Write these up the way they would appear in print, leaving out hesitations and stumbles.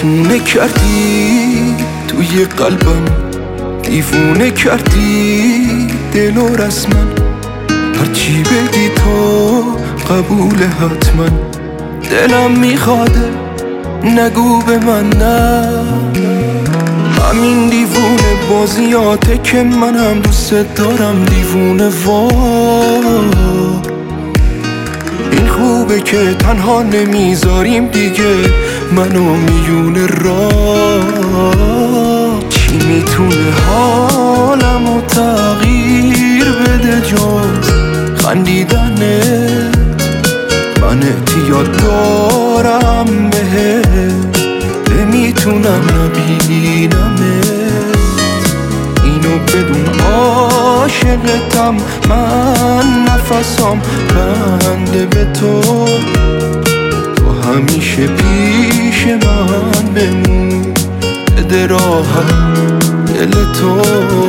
خونه کردی توی قلبم، دیوونه کردی دل و رسمن. هرچی بگی تو قبول حتما، دلم میخواده نگو به من نه. همین دیوونه بازیاته که منم دوست دارم دیوونه وار. این خوبه که تنها نمیذاریم دیگه منو میونه را. چی میتونه حالمو تغییر بده جز خندیدنت؟ من اعتیاد دارم بهت، نمیتونم نبینمت. اینو بدون عاشقتم من، نفسم بنده به تو. تو همیشه پیش من بمون، بده راحت دل تو.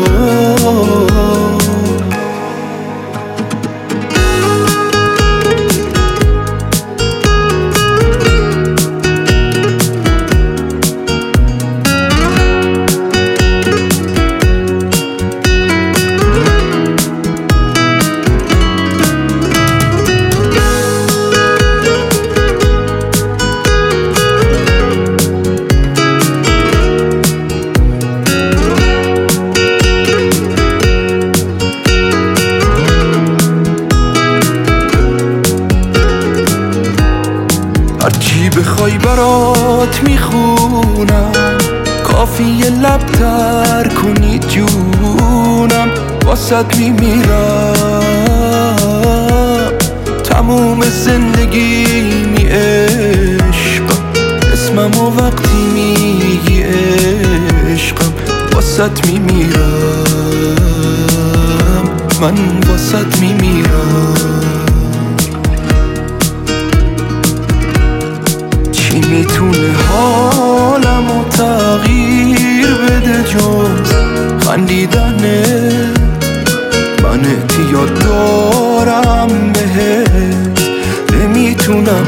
هرچی بخوای برات میخونم، کافیه لب تر کنی جونم. واسط میمیرم تموم زندگیمی عشقم. اسممو وقتی میگی عشقم، واسط میمیرم، من واسط میمیرم. چی میتونه حالمو تغییر بده جز خندیدنت؟ من اعتیاد دارم بهت، نمیتونم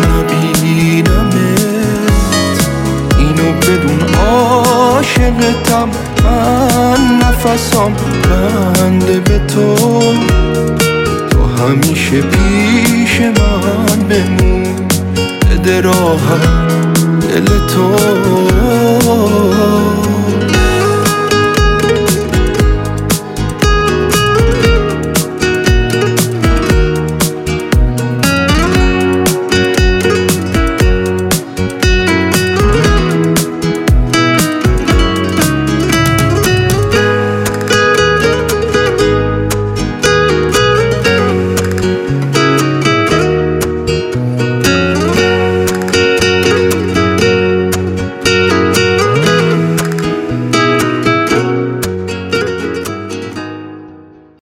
نبینمت. اینو بدون عاشقتم من، نفسم بنده به تو. تو همیشه پیش من بمون، بده راحت دل تو.